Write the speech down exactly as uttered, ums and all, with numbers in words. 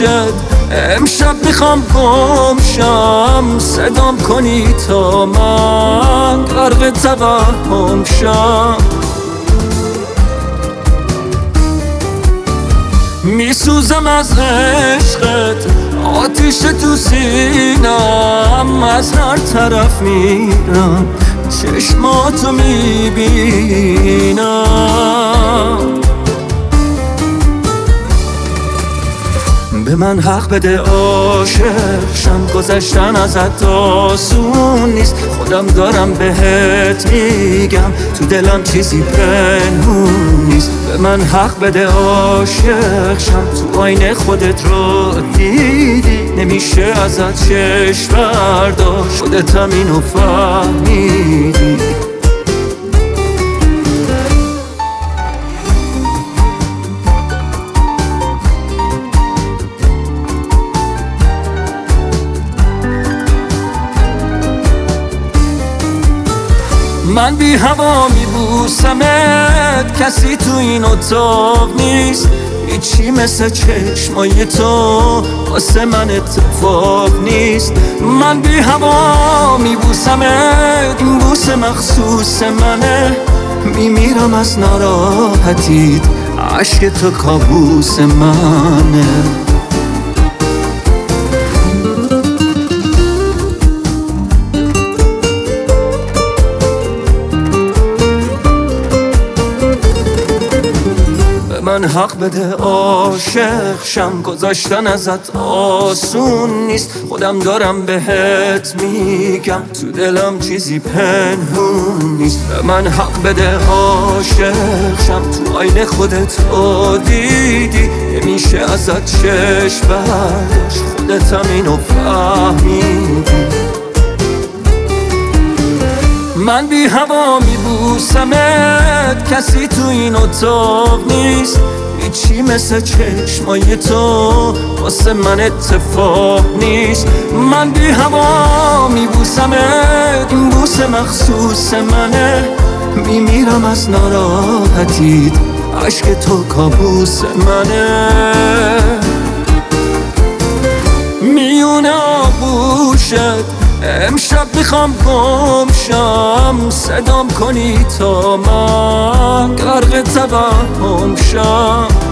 گوشت امشب میخوام گم شم، صدام کنی تا من غرق توهم شم. میسوزم از عشقت، آتیش تو سینم، از هر طرف میرم چشماتو میبینم. به من حق بده عاشق شم، گذشتن ازت آسون نیست، خودم دارم بهت میگم تو دلم چیزی پنهون نیست. به من حق بده عاشق شم، تو آینه خودت رو دیدی، نمیشه ازت چشم برداشت، خودتم اینو فهمیدی. من بی هوا میبوسمت، کسی تو این اتاق نیست، هیچی مثل چشمای تو واسه من اتفاق نیست. من بی هوا میبوسمت، این بوسه مخصوص منه، میمیرم از ناراحتیت، عشق تو کابوس منه. من حق بده عاشق شم، گذاشتن ازت آسون نیست، خودم دارم بهت میگم تو دلم چیزی پنهون نیست. به من حق بده عاشق شم، تو آینه خودت رو دیدی، نمیشه ازت چشم برداشت، خودتم اینو فهمیدی. من بی هوا میبوسمت، کسی تو این اتاق نیست، هیچی مثل چشمای تو واسه من اتفاق نیست. من بی هوا میبوسمت، این بوسه مخصوص منه، میمیرم از ناراحتیت، عشق تو کابوس منه. میونه آغوشت امشب میخوام گم شم، صدام کنی تا من غرق توهم شم.